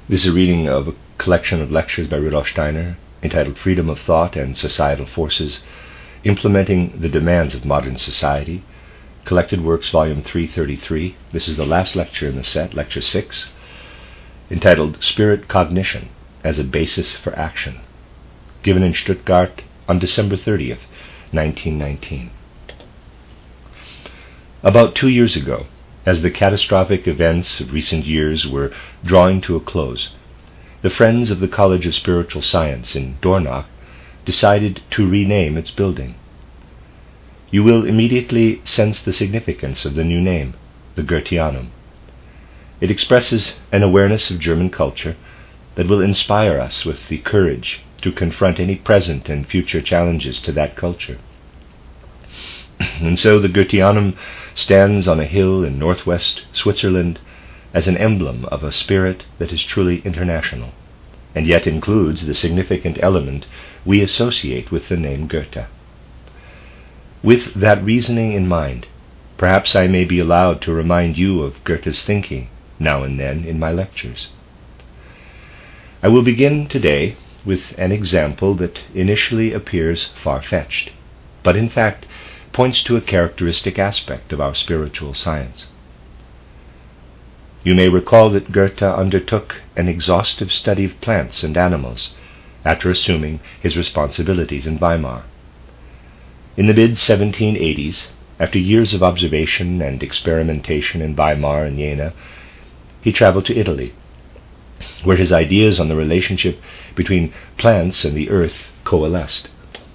This is a reading of a collection of lectures by Rudolf Steiner entitled Freedom of Thought and Societal Forces, Implementing the Demands of Modern Society, Collected Works, Volume 333. This is the last lecture in the set, Lecture 6, entitled Spirit Cognition as a Basis for Action, given in Stuttgart on December 30th, 1919. About 2 years ago, as the catastrophic events of recent years were drawing to a close, the Friends of the College of Spiritual Science in Dornach decided to rename its building. You will immediately sense the significance of the new name, the Goetheanum. It expresses an awareness of German culture that will inspire us with the courage to confront any present and future challenges to that culture. And so the Goetheanum stands on a hill in northwest Switzerland as an emblem of a spirit that is truly international, and yet includes the significant element we associate with the name Goethe. With that reasoning in mind, perhaps I may be allowed to remind you of Goethe's thinking now and then in my lectures. I will begin today with an example that initially appears far-fetched, but in fact points to a characteristic aspect of our spiritual science. You may recall that Goethe undertook an exhaustive study of plants and animals after assuming his responsibilities in Weimar. In the mid-1780s, after years of observation and experimentation in Weimar and Jena, he traveled to Italy, where his ideas on the relationship between plants and the earth coalesced.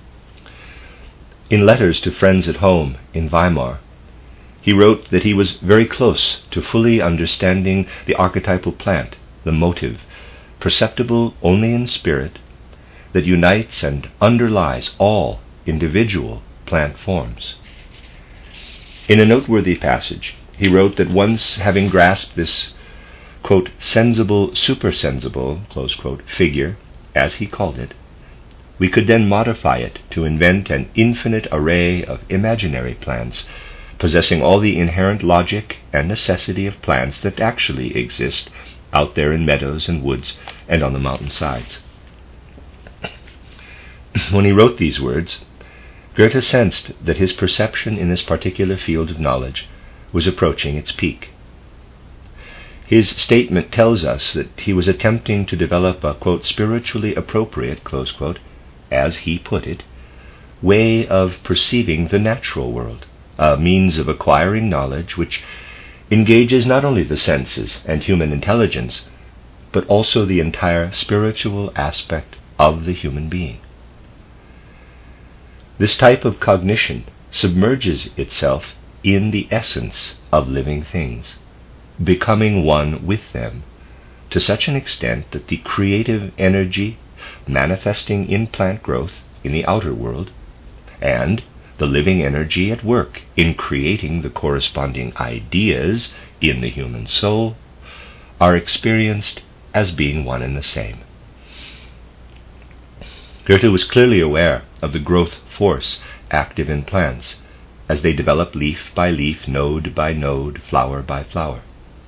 In letters to friends at home in Weimar, he wrote that he was very close to fully understanding the archetypal plant, the motive, perceptible only in spirit, that unites and underlies all individual plant forms. In a noteworthy passage, he wrote that once having grasped this, quote, sensible, supersensible, close quote, figure, as he called it, we could then modify it to invent an infinite array of imaginary plants, possessing all the inherent logic and necessity of plants that actually exist out there in meadows and woods and on the mountain sides. When he wrote these words, Goethe sensed that his perception in this particular field of knowledge was approaching its peak. His statement tells us that he was attempting to develop a, quote, spiritually appropriate, close quote, as he put it, way of perceiving the natural world, a means of acquiring knowledge which engages not only the senses and human intelligence, but also the entire spiritual aspect of the human being. This type of cognition submerges itself in the essence of living things, becoming one with them, to such an extent that the creative energy manifesting in plant growth in the outer world, and the living energy at work in creating the corresponding ideas in the human soul, are experienced as being one and the same. Goethe was clearly aware of the growth force active in plants as they develop leaf by leaf, node by node, flower by flower.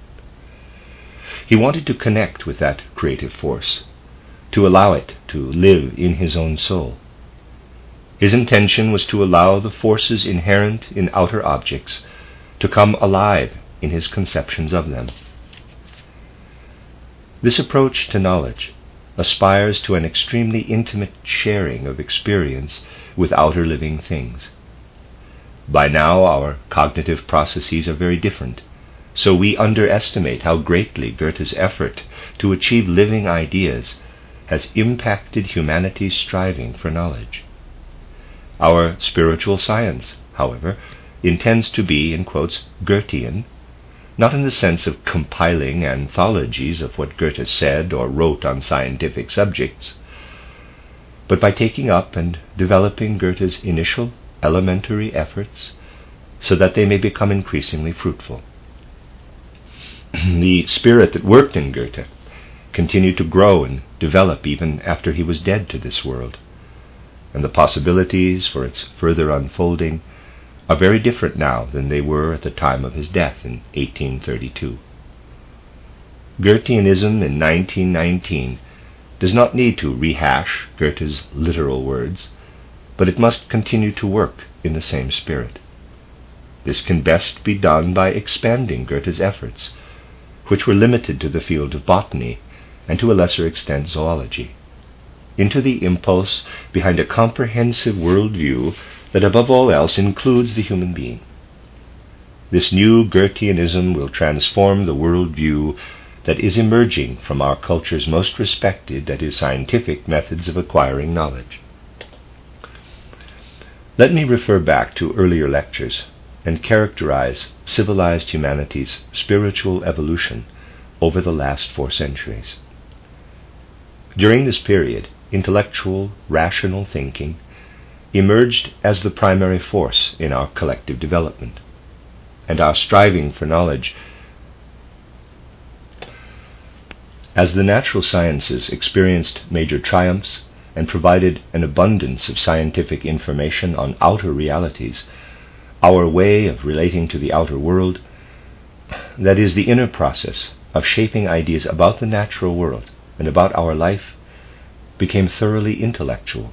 He wanted to connect with that creative force, to allow it to live in his own soul. His intention was to allow the forces inherent in outer objects to come alive in his conceptions of them. This approach to knowledge aspires to an extremely intimate sharing of experience with outer living things. By now our cognitive processes are very different, so we underestimate how greatly Goethe's effort to achieve living ideas has impacted humanity's striving for knowledge. Our spiritual science, however, intends to be, in quotes, Goethean, not in the sense of compiling anthologies of what Goethe said or wrote on scientific subjects, but by taking up and developing Goethe's initial elementary efforts so that they may become increasingly fruitful. The spirit that worked in Goethe continued to grow and develop even after he was dead to this world, and the possibilities for its further unfolding are very different now than they were at the time of his death in 1832. Goetheanism in 1919 does not need to rehash Goethe's literal words, but it must continue to work in the same spirit. This can best be done by expanding Goethe's efforts, which were limited to the field of botany and to a lesser extent zoology, into the impulse behind a comprehensive worldview that above all else includes the human being. This new Goetheanism will transform the worldview that is emerging from our culture's most respected, that is, scientific methods of acquiring knowledge. Let me refer back to earlier lectures and characterize civilized humanity's spiritual evolution over the last 4 centuries. During this period, intellectual, rational thinking emerged as the primary force in our collective development, and our striving for knowledge. As the natural sciences experienced major triumphs and provided an abundance of scientific information on outer realities, our way of relating to the outer world, that is, the inner process of shaping ideas about the natural world and about our life, became thoroughly intellectual.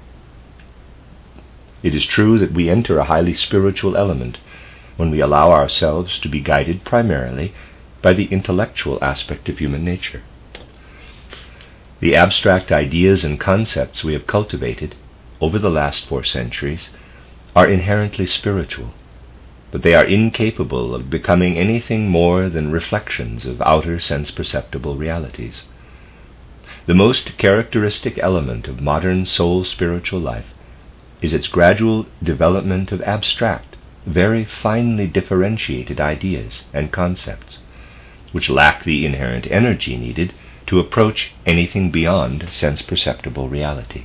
It is true that we enter a highly spiritual element when we allow ourselves to be guided primarily by the intellectual aspect of human nature. The abstract ideas and concepts we have cultivated over the last 4 centuries are inherently spiritual, but they are incapable of becoming anything more than reflections of outer sense-perceptible realities. The most characteristic element of modern soul-spiritual life is its gradual development of abstract, very finely differentiated ideas and concepts, which lack the inherent energy needed to approach anything beyond sense-perceptible reality.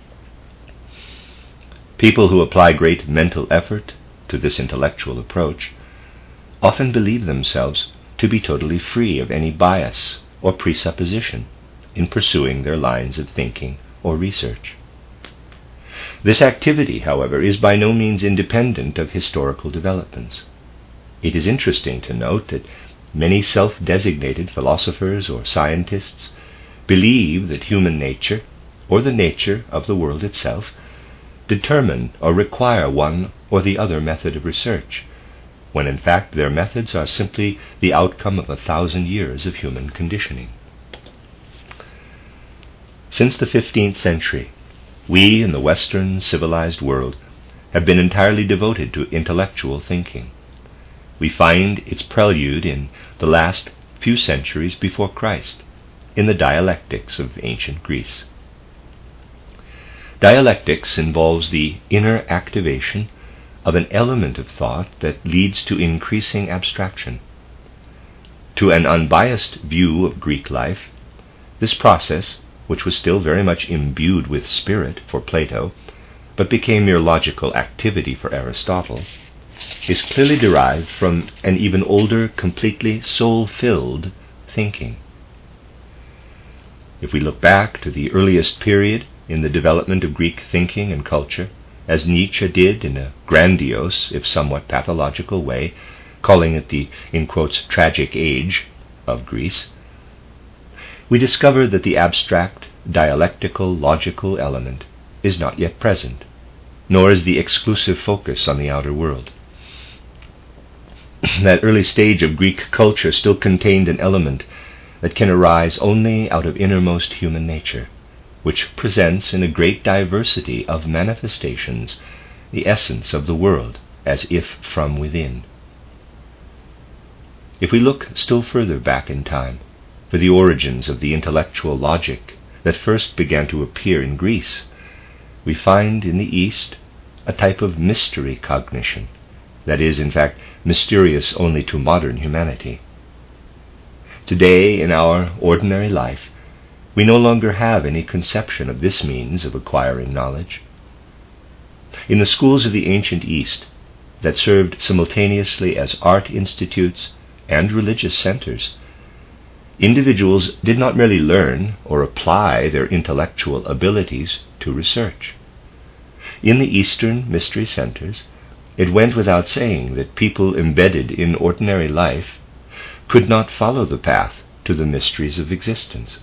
People who apply great mental effort to this intellectual approach often believe themselves to be totally free of any bias or presupposition in pursuing their lines of thinking or research. This activity, however, is by no means independent of historical developments. It is interesting to note that many self-designated philosophers or scientists believe that human nature, or the nature of the world itself, determine or require one or the other method of research, when in fact their methods are simply the outcome of 1,000 years of human conditioning. Since the 15th century, we in the Western civilized world have been entirely devoted to intellectual thinking. We find its prelude in the last few centuries before Christ, in the dialectics of ancient Greece. Dialectics involves the inner activation of an element of thought that leads to increasing abstraction. To an unbiased view of Greek life, this process, which was still very much imbued with spirit for Plato, but became mere logical activity for Aristotle, is clearly derived from an even older, completely soul-filled thinking. If we look back to the earliest period in the development of Greek thinking and culture, as Nietzsche did in a grandiose, if somewhat pathological way, calling it the, in quotes, tragic age of Greece, we discover that the abstract, dialectical, logical element is not yet present, nor is the exclusive focus on the outer world. That early stage of Greek culture still contained an element that can arise only out of innermost human nature, which presents in a great diversity of manifestations the essence of the world as if from within. If we look still further back in time, for the origins of the intellectual logic that first began to appear in Greece, we find in the East a type of mystery cognition that is, in fact, mysterious only to modern humanity. Today, in our ordinary life, we no longer have any conception of this means of acquiring knowledge. In the schools of the ancient East, that served simultaneously as art institutes and religious centers, individuals did not merely learn or apply their intellectual abilities to research. In the Eastern mystery centers, it went without saying that people embedded in ordinary life could not follow the path to the mysteries of existence.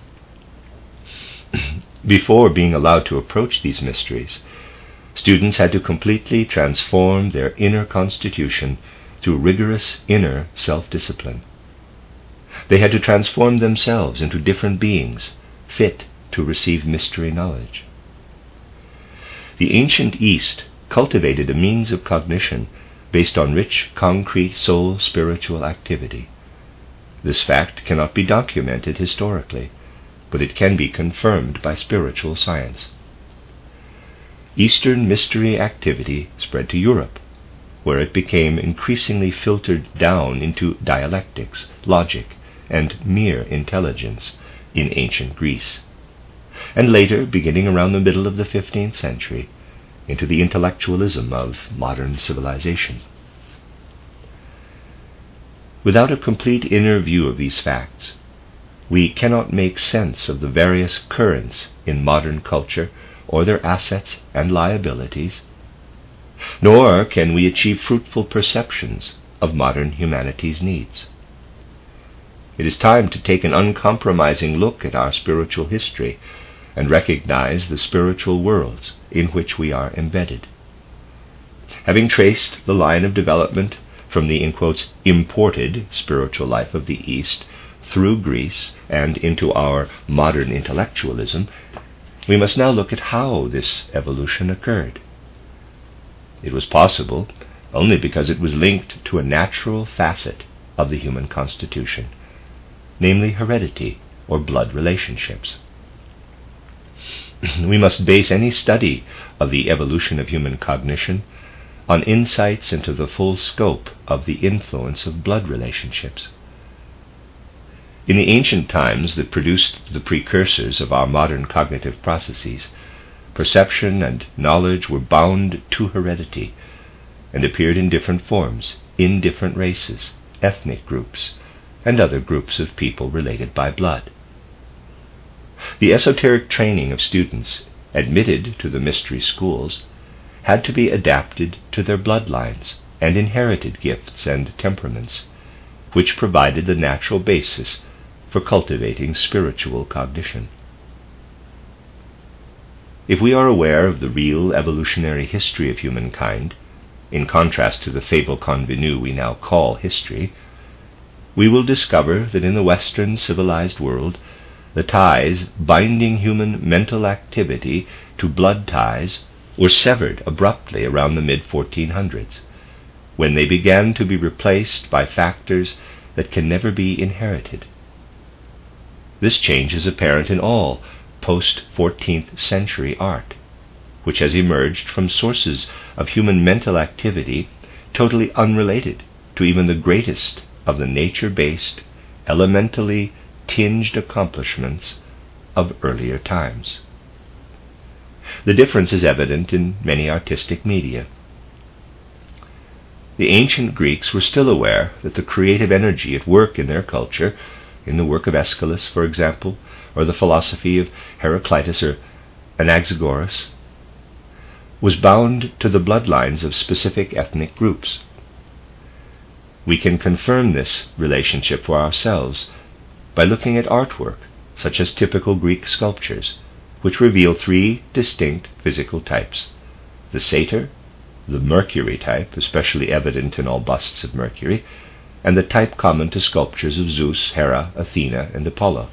Before being allowed to approach these mysteries, students had to completely transform their inner constitution through rigorous inner self-discipline. They had to transform themselves into different beings, fit to receive mystery knowledge. The ancient East cultivated a means of cognition based on rich, concrete soul spiritual activity. This fact cannot be documented historically, but it can be confirmed by spiritual science. Eastern mystery activity spread to Europe, where it became increasingly filtered down into dialectics, logic, and mere intelligence in ancient Greece, and later, beginning around the middle of the 15th century, into the intellectualism of modern civilization. Without a complete inner view of these facts, we cannot make sense of the various currents in modern culture or their assets and liabilities, nor can we achieve fruitful perceptions of modern humanity's needs. It is time to take an uncompromising look at our spiritual history and recognize the spiritual worlds in which we are embedded. Having traced the line of development from the, in quotes, imported spiritual life of the East through Greece and into our modern intellectualism, we must now look at how this evolution occurred. It was possible only because it was linked to a natural facet of the human constitution, namely heredity or blood relationships. We must base any study of the evolution of human cognition on insights into the full scope of the influence of blood relationships. In the ancient times that produced the precursors of our modern cognitive processes, perception and knowledge were bound to heredity and appeared in different forms in different races, ethnic groups, and other groups of people related by blood. The esoteric training of students admitted to the mystery schools had to be adapted to their bloodlines and inherited gifts and temperaments, which provided the natural basis for cultivating spiritual cognition. If we are aware of the real evolutionary history of humankind, in contrast to the fable convenue we now call history, we will discover that in the Western civilized world, the ties binding human mental activity to blood ties were severed abruptly around the mid-1400s, when they began to be replaced by factors that can never be inherited. This change is apparent in all post-14th century art, which has emerged from sources of human mental activity totally unrelated to even the greatest of the nature-based, elementally tinged accomplishments of earlier times. The difference is evident in many artistic media. The ancient Greeks were still aware that the creative energy at work in their culture, in the work of Aeschylus, for example, or the philosophy of Heraclitus or Anaxagoras, was bound to the bloodlines of specific ethnic groups. We can confirm this relationship for ourselves by looking at artwork, such as typical Greek sculptures, which reveal three distinct physical types: the satyr, the Mercury type, especially evident in all busts of Mercury, and the type common to sculptures of Zeus, Hera, Athena, and Apollo.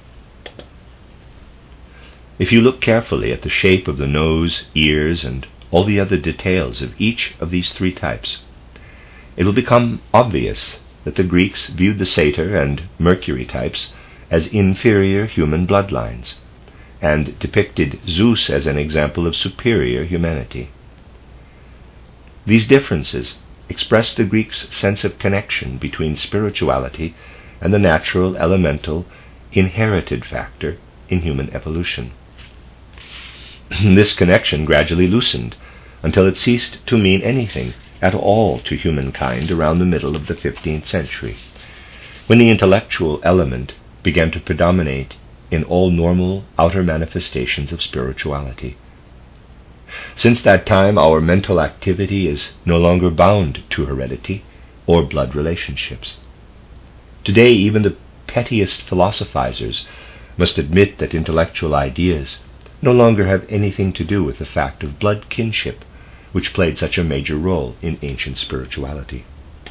If you look carefully at the shape of the nose, ears, and all the other details of each of these three types, it will become obvious that the Greeks viewed the satyr and Mercury types as inferior human bloodlines, and depicted Zeus as an example of superior humanity. These differences express the Greeks' sense of connection between spirituality and the natural, elemental, inherited factor in human evolution. This connection gradually loosened until it ceased to mean anything at all to humankind around the middle of the 15th century, when the intellectual element began to predominate in all normal outer manifestations of spirituality. Since that time, our mental activity is no longer bound to heredity or blood relationships. Today, even the pettiest philosophizers must admit that intellectual ideas no longer have anything to do with the fact of blood kinship, which played such a major role in ancient spirituality.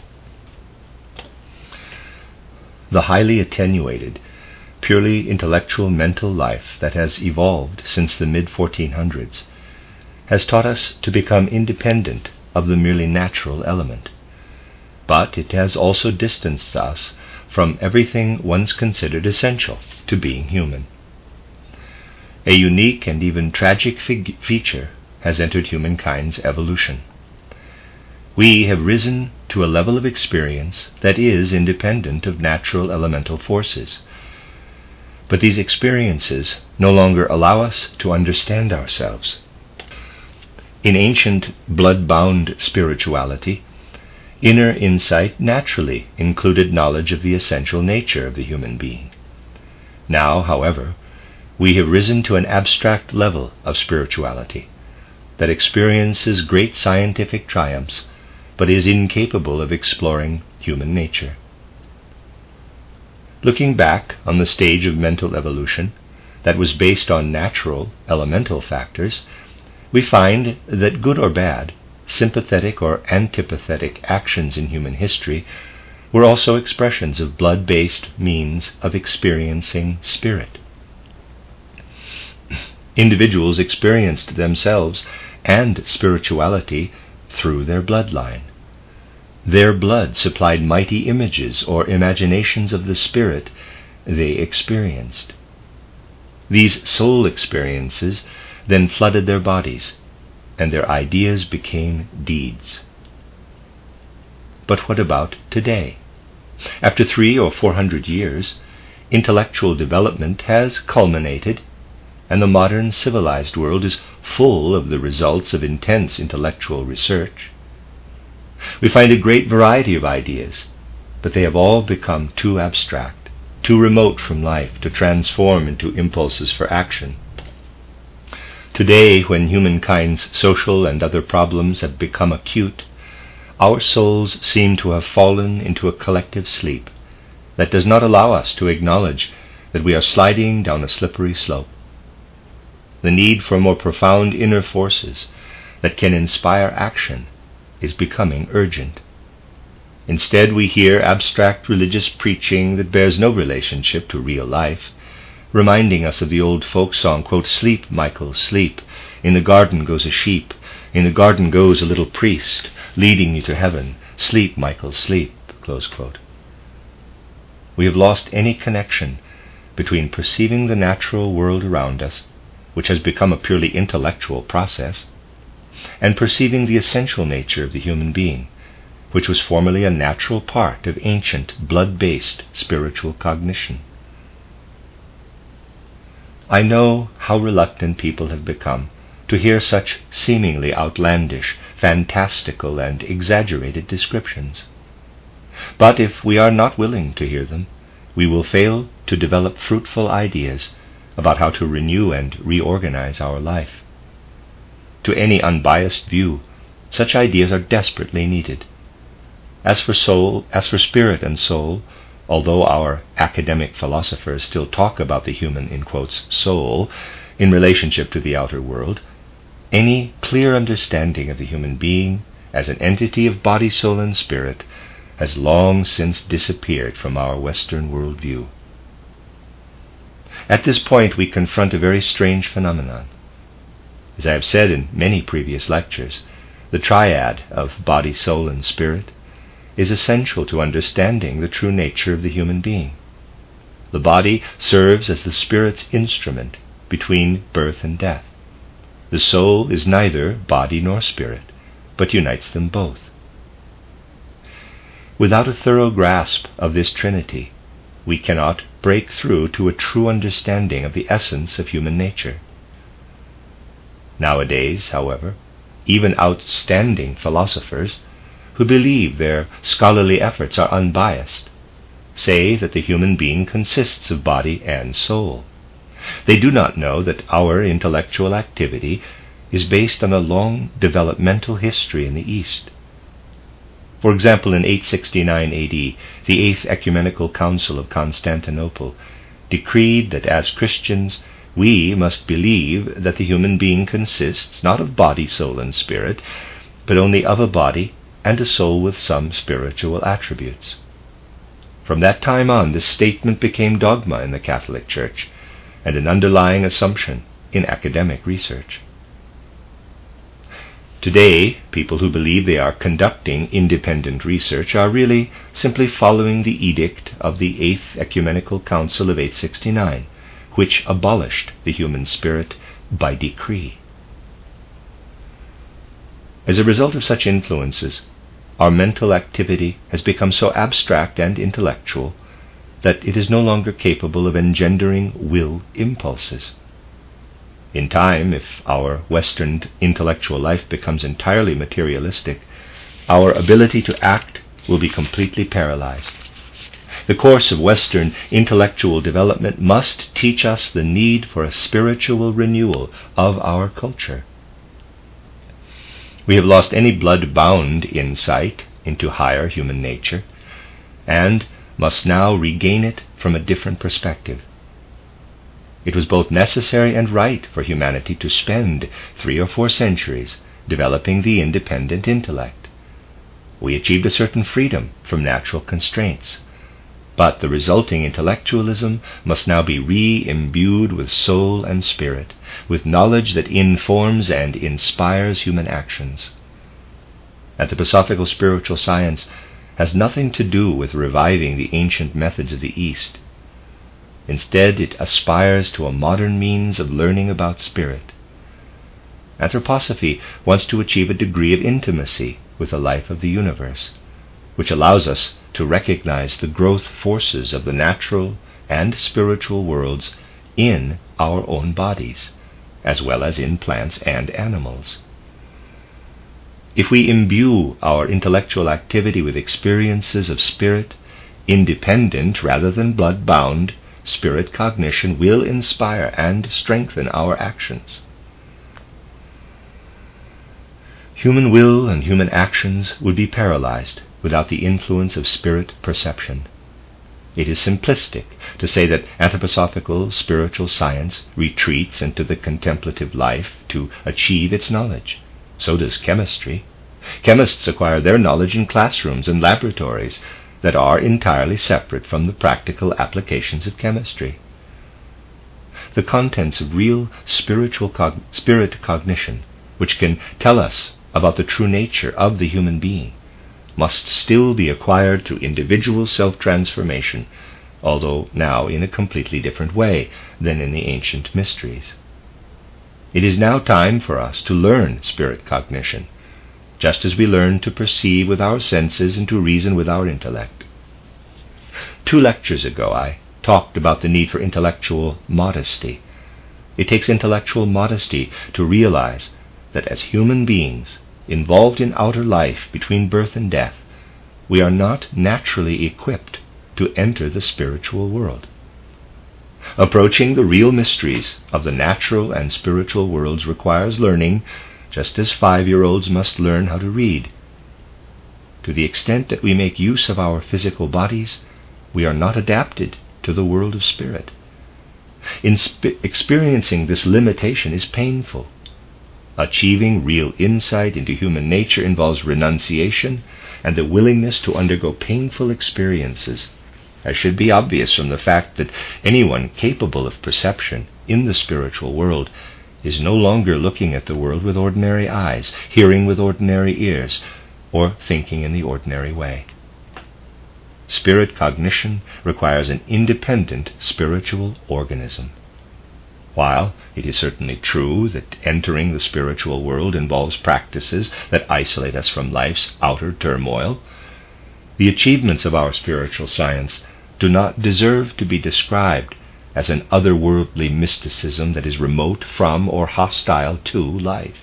The highly attenuated, purely intellectual mental life that has evolved since the mid-1400s has taught us to become independent of the merely natural element. But it has also distanced us from everything once considered essential to being human. A unique and even tragic feature has entered humankind's evolution. We have risen to a level of experience that is independent of natural elemental forces. But these experiences no longer allow us to understand ourselves. In ancient blood-bound spirituality, inner insight naturally included knowledge of the essential nature of the human being. Now, however, we have risen to an abstract level of spirituality that experiences great scientific triumphs, but is incapable of exploring human nature. Looking back on the stage of mental evolution that was based on natural, elemental factors, we find that good or bad, sympathetic or antipathetic actions in human history were also expressions of blood-based means of experiencing spirit. Individuals experienced themselves and spirituality through their bloodline. Their blood supplied mighty images or imaginations of the spirit they experienced. These soul experiences then flooded their bodies, and their ideas became deeds. But what about today? After 300 or 400 years, intellectual development has culminated, and the modern civilized world is full of the results of intense intellectual research. We find a great variety of ideas, but they have all become too abstract, too remote from life to transform into impulses for action. Today, when humankind's social and other problems have become acute, our souls seem to have fallen into a collective sleep that does not allow us to acknowledge that we are sliding down a slippery slope. The need for more profound inner forces that can inspire action is becoming urgent. Instead, we hear abstract religious preaching that bears no relationship to real life, reminding us of the old folk song, quote, "Sleep, Michael, sleep. In the garden goes a sheep. In the garden goes a little priest, leading you to heaven. Sleep, Michael, sleep," close quote. We have lost any connection between perceiving the natural world around us, which has become a purely intellectual process, and perceiving the essential nature of the human being, which was formerly a natural part of ancient blood-based spiritual cognition. I know how reluctant people have become to hear such seemingly outlandish, fantastical, and exaggerated descriptions. But if we are not willing to hear them, we will fail to develop fruitful ideas about how to renew and reorganize our life. To any unbiased view, such ideas are desperately needed. As for spirit and soul, although our academic philosophers still talk about the human, in quotes, soul, in relationship to the outer world, any clear understanding of the human being as an entity of body, soul, and spirit has long since disappeared from our Western worldview. At this point, we confront a very strange phenomenon. As I have said in many previous lectures, the triad of body, soul, and spirit is essential to understanding the true nature of the human being. The body serves as the spirit's instrument between birth and death. The soul is neither body nor spirit, but unites them both. Without a thorough grasp of this trinity, we cannot break through to a true understanding of the essence of human nature. Nowadays, however, even outstanding philosophers, who believe their scholarly efforts are unbiased, say that the human being consists of body and soul. They do not know that our intellectual activity is based on a long developmental history in the East. For example, in 869 AD, the Eighth Ecumenical Council of Constantinople decreed that as Christians we must believe that the human being consists not of body, soul, and spirit, but only of a body and a soul with some spiritual attributes. From that time on, this statement became dogma in the Catholic Church and an underlying assumption in academic research. Today, people who believe they are conducting independent research are really simply following the edict of the Eighth Ecumenical Council of 869, which abolished the human spirit by decree. As a result of such influences, our mental activity has become so abstract and intellectual that it is no longer capable of engendering will impulses. In time, if our Western intellectual life becomes entirely materialistic, our ability to act will be completely paralyzed. The course of Western intellectual development must teach us the need for a spiritual renewal of our culture. We have lost any blood-bound insight into higher human nature, and must now regain it from a different perspective. It was both necessary and right for humanity to spend 3 or 4 centuries developing the independent intellect. We achieved a certain freedom from natural constraints, but the resulting intellectualism must now be re-imbued with soul and spirit, with knowledge that informs and inspires human actions. Anthroposophical spiritual science has nothing to do with reviving the ancient methods of the East. Instead, it aspires to a modern means of learning about spirit. Anthroposophy wants to achieve a degree of intimacy with the life of the universe, which allows us to recognize the growth forces of the natural and spiritual worlds in our own bodies, as well as in plants and animals. If we imbue our intellectual activity with experiences of spirit, independent rather than blood-bound, spirit cognition will inspire and strengthen our actions. Human will and human actions would be paralyzed without the influence of spirit perception. It is simplistic to say that anthroposophical spiritual science retreats into the contemplative life to achieve its knowledge. So does chemistry. Chemists acquire their knowledge in classrooms and laboratories that are entirely separate from the practical applications of chemistry. The contents of real spiritual spirit cognition, which can tell us about the true nature of the human being, must still be acquired through individual self-transformation, although now in a completely different way than in the ancient mysteries. It is now time for us to learn spirit cognition, just as we learn to perceive with our senses and to reason with our intellect. 2 lectures ago I talked about the need for intellectual modesty. It takes intellectual modesty to realize that as human beings, involved in outer life between birth and death, we are not naturally equipped to enter the spiritual world. Approaching the real mysteries of the natural and spiritual worlds requires learning, just as 5-year-olds must learn how to read. To the extent that we make use of our physical bodies, we are not adapted to the world of spirit. Experiencing this limitation is painful. Achieving real insight into human nature involves renunciation and the willingness to undergo painful experiences, as should be obvious from the fact that anyone capable of perception in the spiritual world is no longer looking at the world with ordinary eyes, hearing with ordinary ears, or thinking in the ordinary way. Spirit cognition requires an independent spiritual organism. While it is certainly true that entering the spiritual world involves practices that isolate us from life's outer turmoil, the achievements of our spiritual science do not deserve to be described as an otherworldly mysticism that is remote from or hostile to life.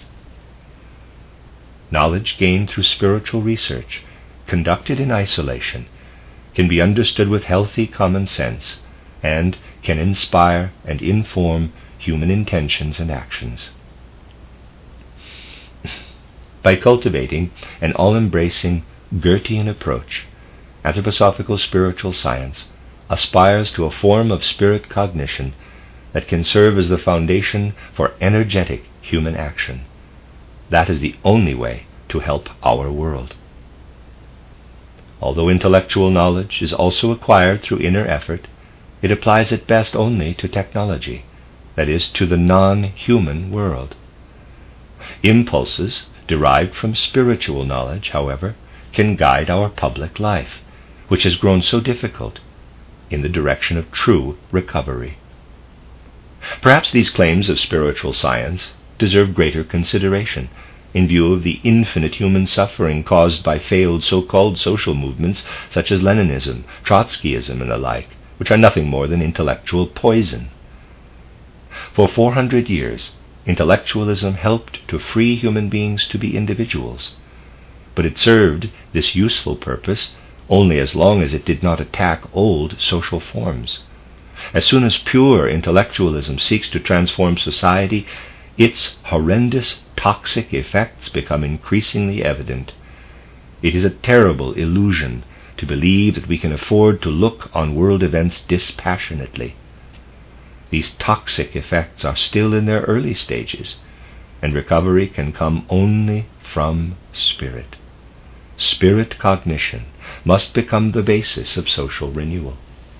Knowledge gained through spiritual research, conducted in isolation, can be understood with healthy common sense and can inspire and inform human intentions and actions. By cultivating an all-embracing Goethean approach, anthroposophical spiritual science aspires to a form of spirit cognition that can serve as the foundation for energetic human action. That is the only way to help our world. Although intellectual knowledge is also acquired through inner effort, it applies at best only to technology, that is, to the non-human world. Impulses derived from spiritual knowledge, however, can guide our public life, which has grown so difficult, in the direction of true recovery. Perhaps these claims of spiritual science deserve greater consideration in view of the infinite human suffering caused by failed so-called social movements such as Leninism, Trotskyism, and the like, which are nothing more than intellectual poison. For 400 years, intellectualism helped to free human beings to be individuals, but it served this useful purpose only as long as it did not attack old social forms. As soon as pure intellectualism seeks to transform society, its horrendous toxic effects become increasingly evident. It is a terrible illusion to believe that we can afford to look on world events dispassionately. These toxic effects are still in their early stages, and recovery can come only from spirit. Spirit cognition must become the basis of social renewal.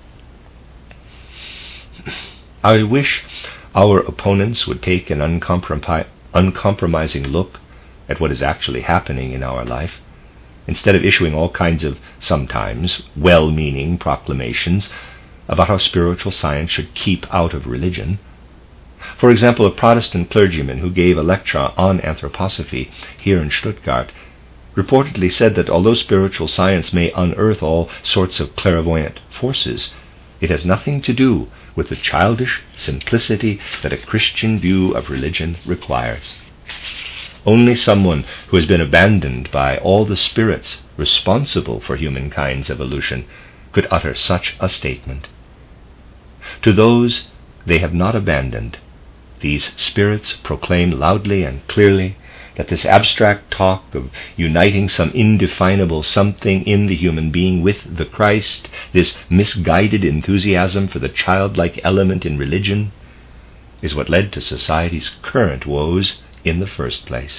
I wish our opponents would take an uncompromising look at what is actually happening in our life, instead of issuing all kinds of, sometimes, well-meaning proclamations about how spiritual science should keep out of religion. For example, a Protestant clergyman who gave a lecture on anthroposophy here in Stuttgart reportedly said that although spiritual science may unearth all sorts of clairvoyant forces, it has nothing to do with the childish simplicity that a Christian view of religion requires. Only someone who has been abandoned by all the spirits responsible for humankind's evolution could utter such a statement. To those they have not abandoned, these spirits proclaim loudly and clearly that this abstract talk of uniting some indefinable something in the human being with the Christ, this misguided enthusiasm for the childlike element in religion, is what led to society's current woes in the first place.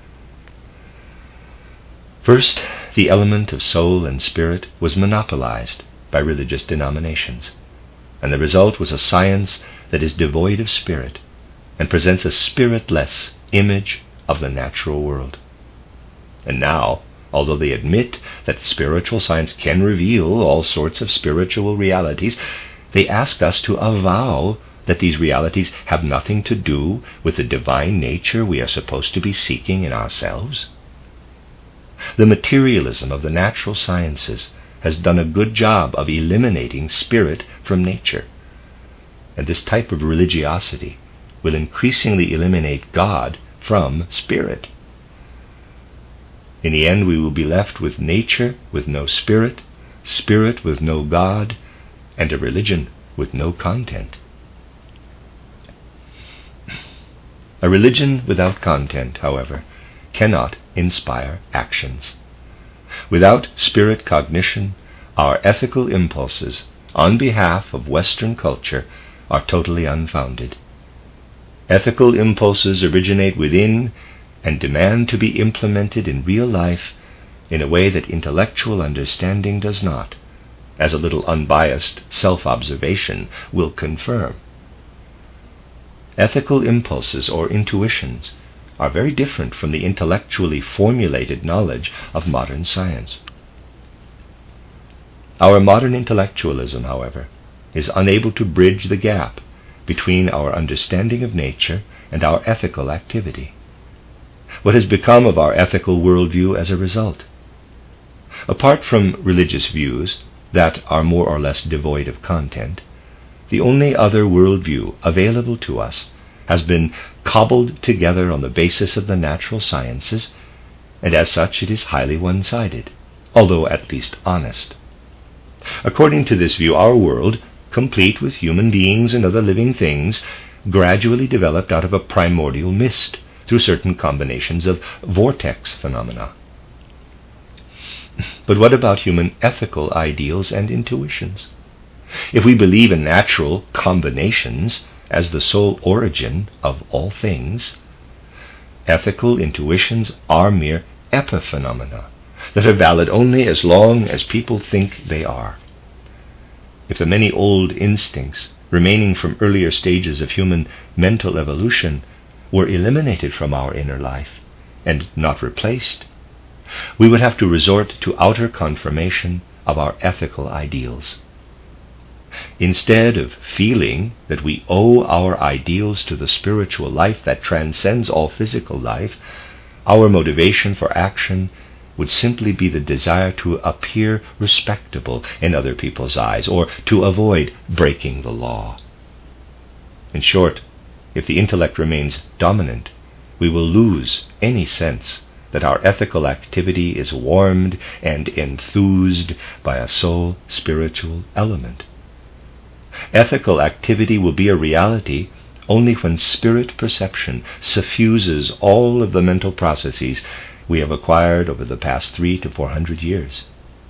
First, the element of soul and spirit was monopolized by religious denominations, and the result was a science that is devoid of spirit and presents a spiritless image of the natural world. And now, although they admit that spiritual science can reveal all sorts of spiritual realities, they ask us to avow that these realities have nothing to do with the divine nature we are supposed to be seeking in ourselves. The materialism of the natural sciences has done a good job of eliminating spirit from nature, and this type of religiosity will increasingly eliminate God from spirit. In the end, we will be left with nature with no spirit, spirit with no God, and a religion with no content. A religion without content, however, cannot inspire actions. Without spirit cognition, our ethical impulses on behalf of Western culture are totally unfounded. Ethical impulses originate within and demand to be implemented in real life in a way that intellectual understanding does not, as a little unbiased self-observation will confirm. Ethical impulses or intuitions are very different from the intellectually formulated knowledge of modern science. Our modern intellectualism, however, is unable to bridge the gap between our understanding of nature and our ethical activity. What has become of our ethical worldview as a result? Apart from religious views that are more or less devoid of content, the only other worldview available to us has been cobbled together on the basis of the natural sciences, and as such it is highly one-sided, although at least honest. According to this view, our world, complete with human beings and other living things, gradually developed out of a primordial mist through certain combinations of vortex phenomena. But what about human ethical ideals and intuitions? If we believe in natural combinations as the sole origin of all things, ethical intuitions are mere epiphenomena that are valid only as long as people think they are. If the many old instincts remaining from earlier stages of human mental evolution were eliminated from our inner life and not replaced, we would have to resort to outer confirmation of our ethical ideals. Instead of feeling that we owe our ideals to the spiritual life that transcends all physical life, our motivation for action would simply be the desire to appear respectable in other people's eyes, or to avoid breaking the law. In short, if the intellect remains dominant, we will lose any sense that our ethical activity is warmed and enthused by a sole spiritual element. Ethical activity will be a reality only when spirit perception suffuses all of the mental processes we have acquired over the past 300 to 400 years.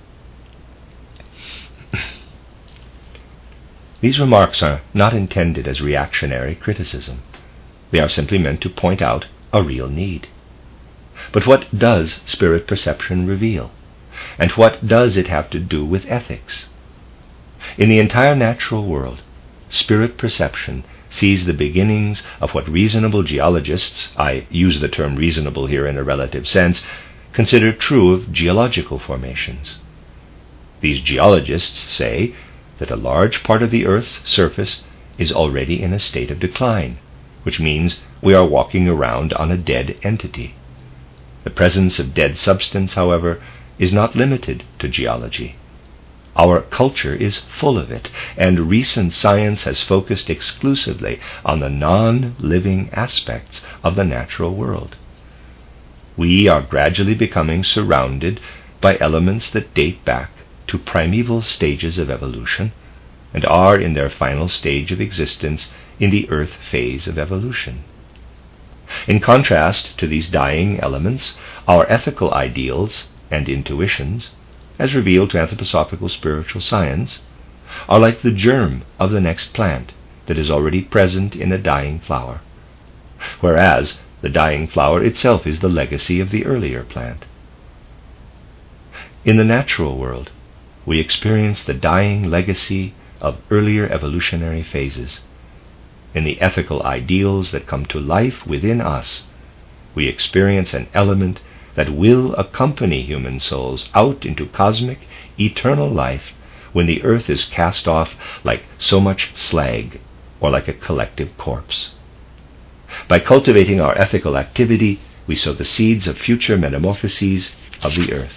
These remarks are not intended as reactionary criticism. They are simply meant to point out a real need. But what does spirit perception reveal? And what does it have to do with ethics? In the entire natural world, spirit perception sees the beginnings of what reasonable geologists, I use the term reasonable here in a relative sense, consider true of geological formations. These geologists say that a large part of the Earth's surface is already in a state of decline, which means we are walking around on a dead entity. The presence of dead substance, however, is not limited to geology. Our culture is full of it, and recent science has focused exclusively on the non-living aspects of the natural world. We are gradually becoming surrounded by elements that date back to primeval stages of evolution and are in their final stage of existence in the Earth phase of evolution. In contrast to these dying elements, our ethical ideals and intuitions, as revealed to anthroposophical spiritual science, are like the germ of the next plant that is already present in a dying flower, whereas the dying flower itself is the legacy of the earlier plant. In the natural world, we experience the dying legacy of earlier evolutionary phases. In the ethical ideals that come to life within us, we experience an element that will accompany human souls out into cosmic, eternal life when the earth is cast off like so much slag or like a collective corpse. By cultivating our ethical activity, we sow the seeds of future metamorphoses of the earth.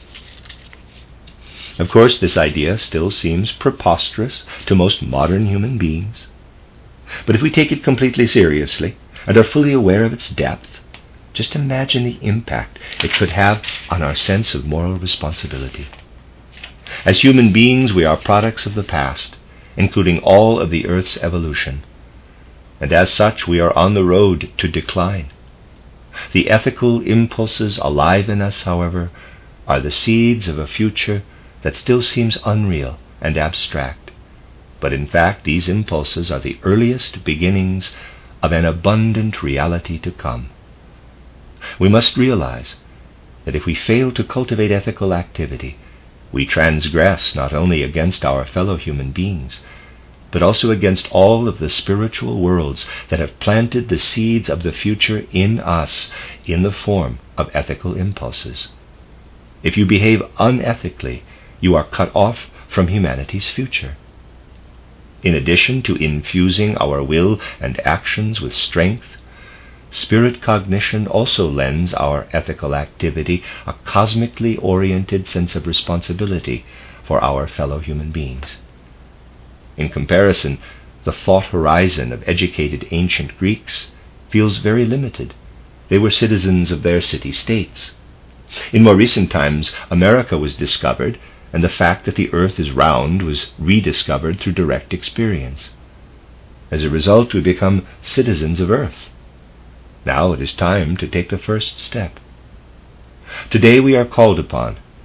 Of course, this idea still seems preposterous to most modern human beings. But if we take it completely seriously and are fully aware of its depth, just imagine the impact it could have on our sense of moral responsibility. As human beings, we are products of the past, including all of the Earth's evolution, and as such we are on the road to decline. The ethical impulses alive in us, however, are the seeds of a future that still seems unreal and abstract, but in fact these impulses are the earliest beginnings of an abundant reality to come. We must realize that if we fail to cultivate ethical activity, we transgress not only against our fellow human beings, but also against all of the spiritual worlds that have planted the seeds of the future in us in the form of ethical impulses. If you behave unethically, you are cut off from humanity's future. In addition to infusing our will and actions with strength, spirit cognition also lends our ethical activity a cosmically oriented sense of responsibility for our fellow human beings. In comparison, the thought horizon of educated ancient Greeks feels very limited. They were citizens of their city-states. In more recent times, America was discovered, and the fact that the earth is round was rediscovered through direct experience. As a result, we become citizens of Earth. Now it is time to take the first step. Today we are called upon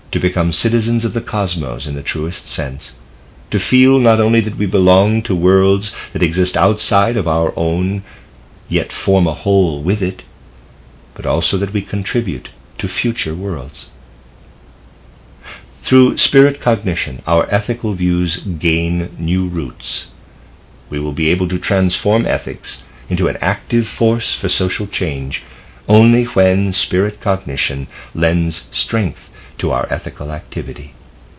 to become citizens of the cosmos in the truest sense, to feel not only that we belong to worlds that exist outside of our own, yet form a whole with it, but also that we contribute to future worlds. Through spirit cognition, our ethical views gain new roots. We will be able to transform ethics into an active force for social change only when spirit cognition lends strength to our ethical activity.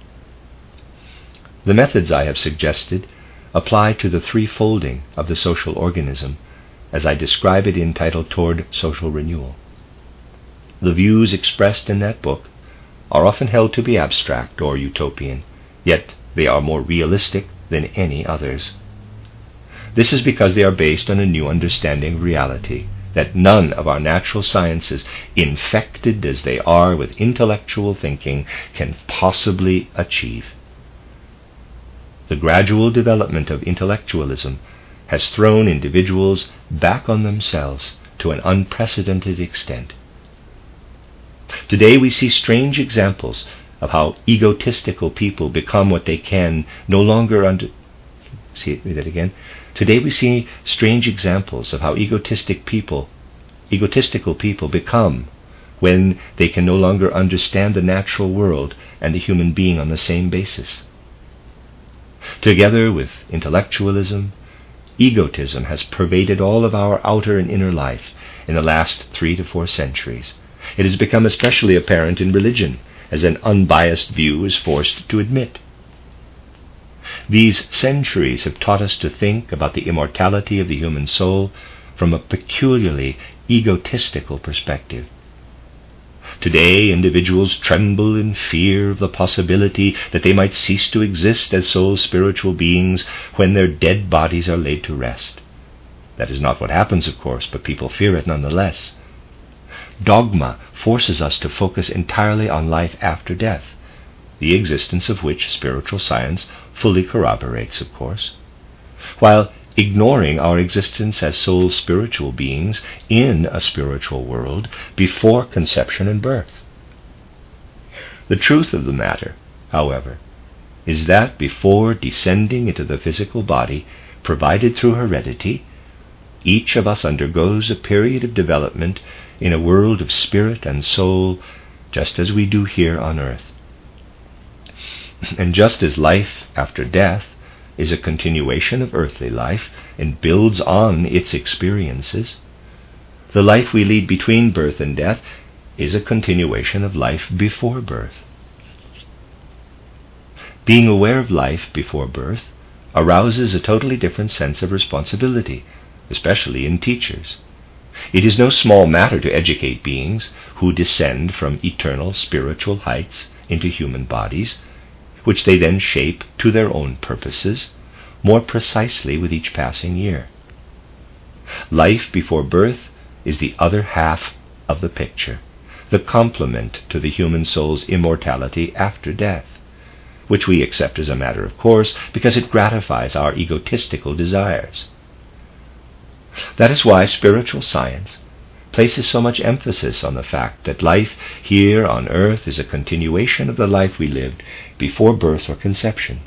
The methods I have suggested apply to the threefolding of the social organism, as I describe it in Title Toward Social Renewal. The views expressed in that book are often held to be abstract or utopian, yet they are more realistic than any others. This is because they are based on a new understanding of reality that none of our natural sciences, infected as they are with intellectual thinking, can possibly achieve. The gradual development of intellectualism has thrown individuals back on themselves to an unprecedented extent. Today we see strange examples of how egotistical people become what they can no longer Today we see strange examples of how egotistical people become when they can no longer understand the natural world and the human being on the same basis. Together with intellectualism, egotism has pervaded all of our outer and inner life in the last 3 to 4 centuries. It has become especially apparent in religion, as an unbiased view is forced to admit. These centuries have taught us to think about the immortality of the human soul from a peculiarly egotistical perspective. Today, individuals tremble in fear of the possibility that they might cease to exist as sole spiritual beings when their dead bodies are laid to rest. That is not what happens, of course, but people fear it nonetheless. Dogma forces us to focus entirely on life after death, the existence of which spiritual science fully corroborates, of course, while ignoring our existence as sole spiritual beings in a spiritual world before conception and birth. The truth of the matter, however, is that before descending into the physical body provided through heredity, each of us undergoes a period of development in a world of spirit and soul, just as we do here on earth. And just as life after death is a continuation of earthly life and builds on its experiences, the life we lead between birth and death is a continuation of life before birth. Being aware of life before birth arouses a totally different sense of responsibility, especially in teachers. It is no small matter to educate beings who descend from eternal spiritual heights into human bodies, which they then shape to their own purposes, more precisely with each passing year. Life before birth is the other half of the picture, the complement to the human soul's immortality after death, which we accept as a matter of course because it gratifies our egotistical desires. That is why spiritual science places so much emphasis on the fact that life here on earth is a continuation of the life we lived before birth or conception.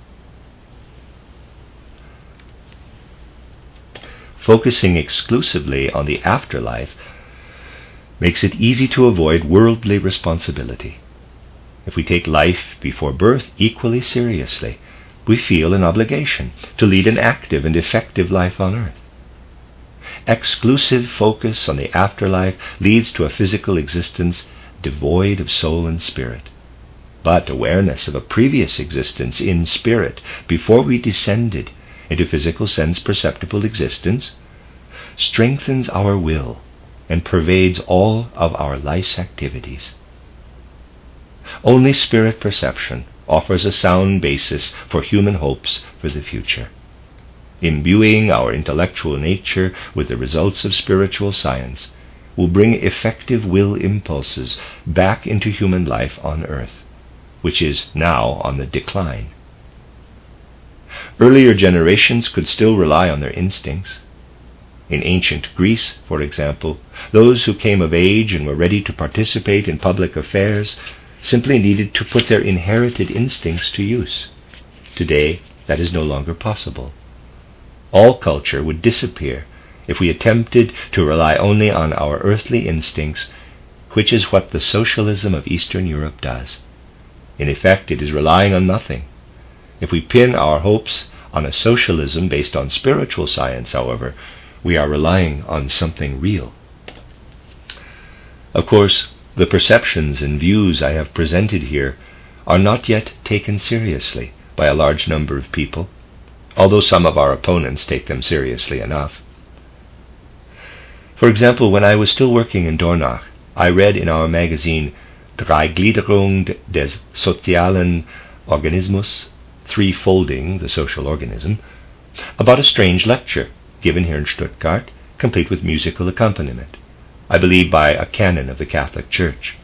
Focusing exclusively on the afterlife makes it easy to avoid worldly responsibility. If we take life before birth equally seriously, we feel an obligation to lead an active and effective life on earth. Exclusive focus on the afterlife leads to a physical existence devoid of soul and spirit. But awareness of a previous existence in spirit before we descended into physical sense perceptible existence strengthens our will and pervades all of our life's activities. Only spirit perception offers a sound basis for human hopes for the future. Imbuing our intellectual nature with the results of spiritual science will bring effective will impulses back into human life on earth, which is now on the decline. Earlier generations could still rely on their instincts. In ancient Greece, for example, those who came of age and were ready to participate in public affairs simply needed to put their inherited instincts to use. Today, that is no longer possible. All culture would disappear if we attempted to rely only on our earthly instincts, which is what the socialism of Eastern Europe does. In effect, it is relying on nothing. If we pin our hopes on a socialism based on spiritual science, however, we are relying on something real. Of course, the perceptions and views I have presented here are not yet taken seriously by a large number of people, although some of our opponents take them seriously enough. For example, when I was still working in Dornach, I read in our magazine Dreigliederung des sozialen Organismus, threefolding the social organism, about a strange lecture given here in Stuttgart, complete with musical accompaniment, I believe by a canon of the Catholic Church.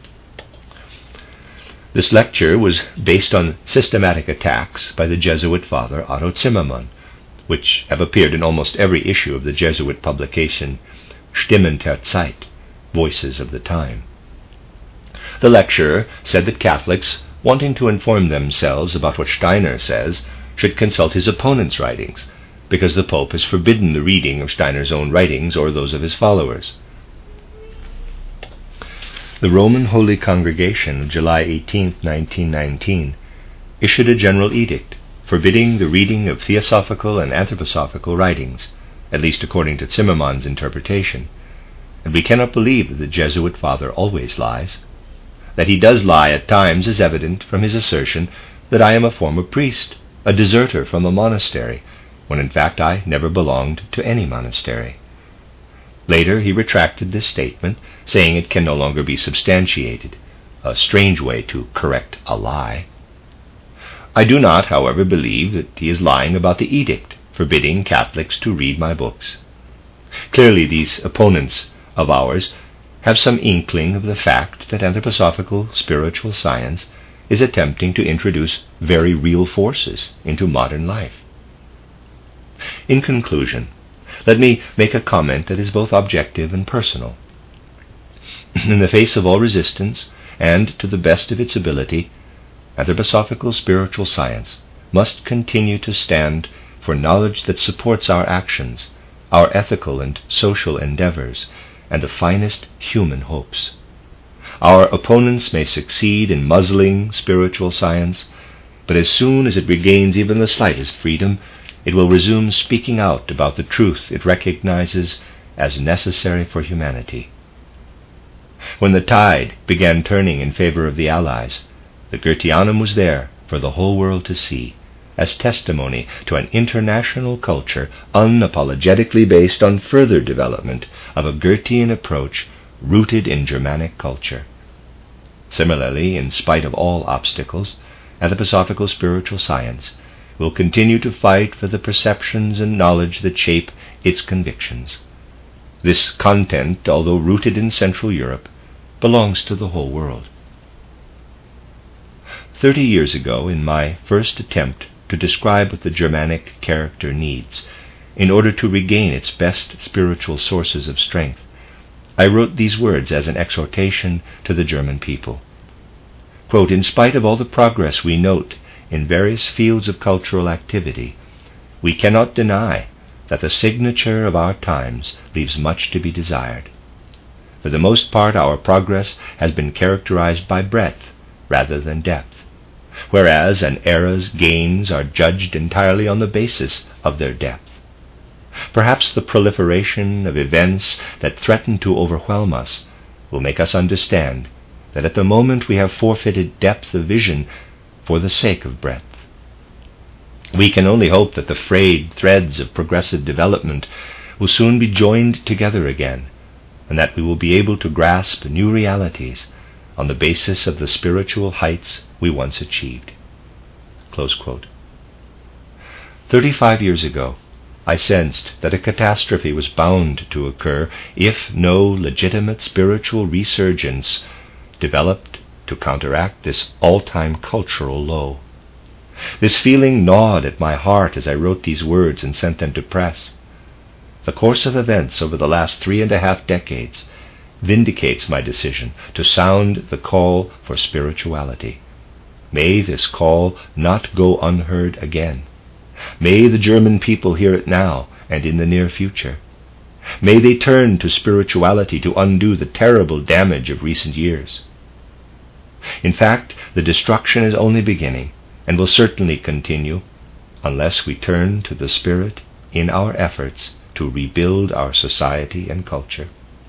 This lecture was based on systematic attacks by the Jesuit father Otto Zimmermann, which have appeared in almost every issue of the Jesuit publication Stimmen der Zeit, Voices of the Time. The lecturer said that Catholics, wanting to inform themselves about what Steiner says, should consult his opponent's writings, because the Pope has forbidden the reading of Steiner's own writings or those of his followers. The Roman Holy Congregation of July 18, 1919, issued a general edict forbidding the reading of theosophical and anthroposophical writings, at least according to Zimmermann's interpretation, and we cannot believe that the Jesuit father always lies. That he does lie at times is evident from his assertion that I am a former priest, a deserter from a monastery, when in fact I never belonged to any monastery. Later he retracted this statement, saying it can no longer be substantiated, a strange way to correct a lie. I do not, however, believe that he is lying about the edict forbidding Catholics to read my books. Clearly these opponents of ours have some inkling of the fact that anthroposophical spiritual science is attempting to introduce very real forces into modern life. In conclusion, let me make a comment that is both objective and personal. In the face of all resistance, and to the best of its ability, anthroposophical spiritual science must continue to stand for knowledge that supports our actions, our ethical and social endeavors, and the finest human hopes. Our opponents may succeed in muzzling spiritual science, but as soon as it regains even the slightest freedom, it will resume speaking out about the truth it recognizes as necessary for humanity. When the tide began turning in favor of the Allies, the Goetheanum was there for the whole world to see, as testimony to an international culture unapologetically based on further development of a Goethean approach rooted in Germanic culture. Similarly, in spite of all obstacles, anthroposophical spiritual science will continue to fight for the perceptions and knowledge that shape its convictions. This content, although rooted in Central Europe, belongs to the whole world. 30 years ago, in my first attempt to describe what the Germanic character needs in order to regain its best spiritual sources of strength, I wrote these words as an exhortation to the German people. Quote, "In spite of all the progress we note in various fields of cultural activity, we cannot deny that the signature of our times leaves much to be desired. For the most part, our progress has been characterized by breadth rather than depth, whereas an era's gains are judged entirely on the basis of their depth. Perhaps the proliferation of events that threaten to overwhelm us will make us understand that at the moment we have forfeited depth of vision for the sake of breadth. We can only hope that the frayed threads of progressive development will soon be joined together again, and that we will be able to grasp new realities on the basis of the spiritual heights we once achieved." Close quote. 35 years ago, I sensed that a catastrophe was bound to occur if no legitimate spiritual resurgence developed to counteract this all-time cultural low. This feeling gnawed at my heart as I wrote these words and sent them to press. The course of events over the last 3.5 decades vindicates my decision to sound the call for spirituality. May this call not go unheard again. May the German people hear it now and in the near future. May they turn to spirituality to undo the terrible damage of recent years. In fact, the destruction is only beginning and will certainly continue unless we turn to the Spirit in our efforts to rebuild our society and culture.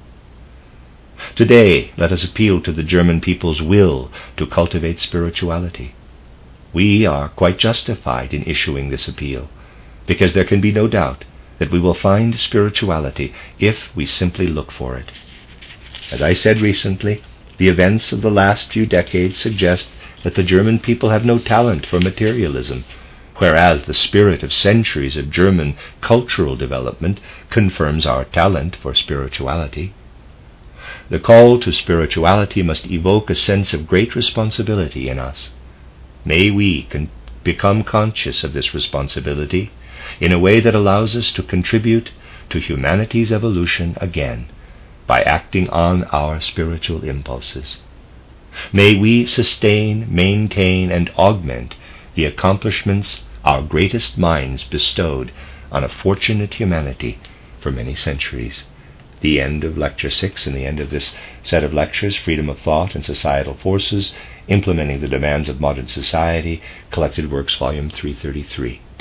Today, let us appeal to the German people's will to cultivate spirituality. We are quite justified in issuing this appeal, because there can be no doubt that we will find spirituality if we simply look for it. As I said recently, the events of the last few decades suggest that the German people have no talent for materialism, whereas the spirit of centuries of German cultural development confirms our talent for spirituality. The call to spirituality must evoke a sense of great responsibility in us. May we become conscious of this responsibility in a way that allows us to contribute to humanity's evolution again by acting on our spiritual impulses. May we sustain, maintain, and augment the accomplishments our greatest minds bestowed on a fortunate humanity for many centuries. The end of Lecture 6 and the end of this set of lectures, Freedom of Thought and Societal Forces, Implementing the Demands of Modern Society, Collected Works, Volume 333.